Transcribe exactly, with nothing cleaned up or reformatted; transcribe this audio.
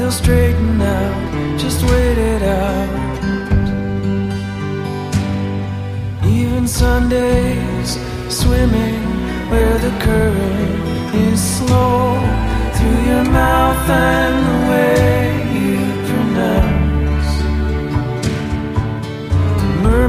will straighten out, just wait it out. Even Sundays, swimming where the current is slow.